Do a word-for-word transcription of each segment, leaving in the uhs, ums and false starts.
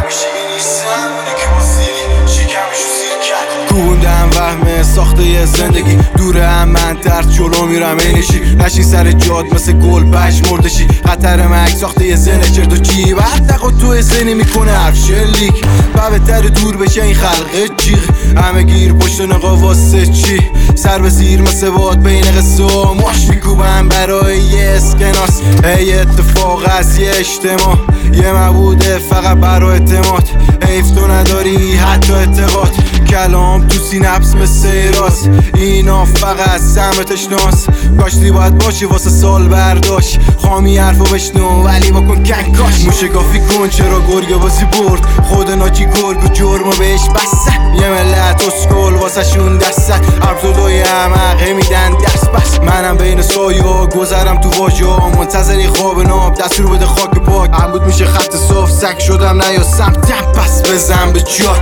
همیشه نیستم اونی که با سیری شکمشو سیر کرد. کوبوندم وهم ساخته یه زندگی دوره هم من ترد جلو میرم اینشی نشین سر جاد مثل گل بش مردشی خطر مک ساخته یه زنه چرت و چی بعد دقا تو زنی میکنه حرف شلیک و بهتر دور بشه این خلقه جیغ همه گیر پشت نقا واسه چی سر به زیر مثل باد بین قصه و ماش میکوبم برای یه اسکناس ای اتفاق از یه اجتماع یه مبوده فقط برای اعتماد حیف تو نداری حتی اعتقاد کلام تو سینپس مثل راست اینا فقط سمتش ناس کاشتی باید باشی واسه سال برداشت خامی حرفو بشنو ولی بکن کنکاش موشگافی کن چرا گرگ بازی برد خود ناکی گرگ و جرمو بهش بسته یه ملت اسکول واسه شون دست عبدالله همه میدن دست بس منم بین سایه گذرم تو واجا منتظری خواب ناب دستور بده خاک پاک عمود میشه خط صاف سک شدم نه یا سمتم پس بزن به جات.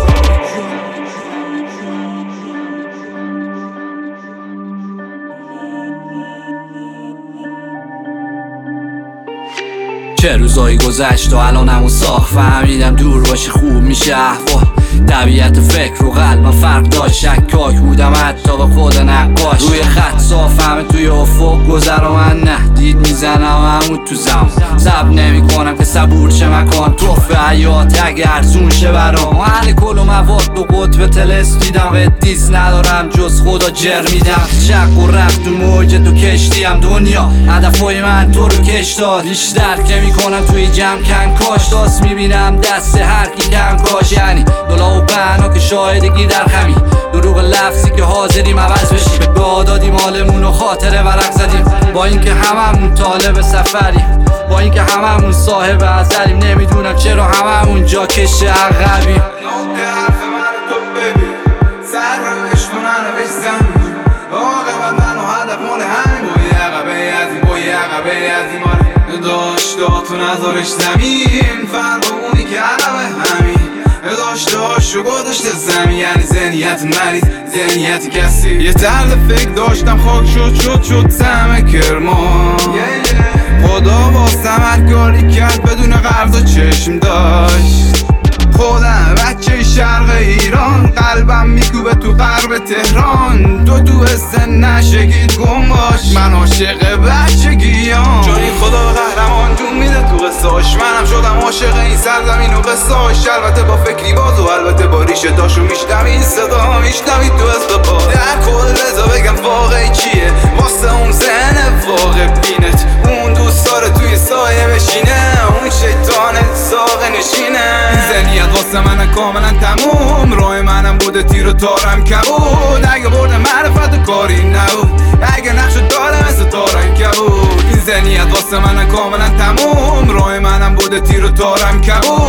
چه روزایی گذشت و الانمو ساخت فهمیدم دور باشی خوب میشه احوال طبیعت فکر و قلبم فرق داشت شکاک بودم حتی به خود نقاش روی خط صاف همه توی افق گذر و من نه دید میزنم همون تو زمان صبر نمی کنم که صبور شه مکان توف حیات اگر زون شه برام اهل کل و مواد و قطب تلس دیدم و دیز ندارم جز خدا جر میدم شق و رفت تو موج تو کشتیم دنیا هدفای من تو رو کش داد هیچ درک نمی کنم توی جمع کن کاش داست میبینم دست هر کی کم کاش یعنی دولا و بنا که شاهدگی در خمی دروغ لفظی که حاضریم عوض بشیم به دعا دادیم حالمون و خاطره ورق زدیم با اینکه هممون طالب سفریم با اینکه هممون صاحب ازلیم نمیدونم چرا هممون جا کش عقبیم نقطه حرف من تو ببین سر رو عشق منو بهش زمین عاقبت منو هدف مال همین بایی عقبه ازی بایی عقبه ازی مال داشتاتو نذارش زمین فرق اونی که عقبه همین داشته هاشو گذاشته زمین یعنی ذهنیت مریض ذهنیت کسی یه طرز فکر داشتم خاک شد شد شد سهم کرمان خدا واسم هر کاری کرد بدون قرض و چشم داشت خودم بچه شرق ایران قلبم میکوبه تو غرب تهران تو تو حسن نشگید گم باش من عاشق بچگیام جانی خدا قهرمان جون میده تو قصاش منم شدم عاشق این سرزمین و قصاش البته با فکری باز و البته با ریشه داشو میشنوی این صدا میشنوی تو استفاده در کل رضا بگم واقعی چیه واسه اون زن واقع بینت اون دوست داره توی سایه بشینه اون شیطانت ساقه نشینه ذهنیت واسه من کاملا تموم راه منم بوده تیر و تارم کبود اگه برده معرفت و کاری نبود اگه نقش داره مثل تارم کبود این ذهنیت واسه من کاملا تموم راه منم بوده تیر و تارم کبود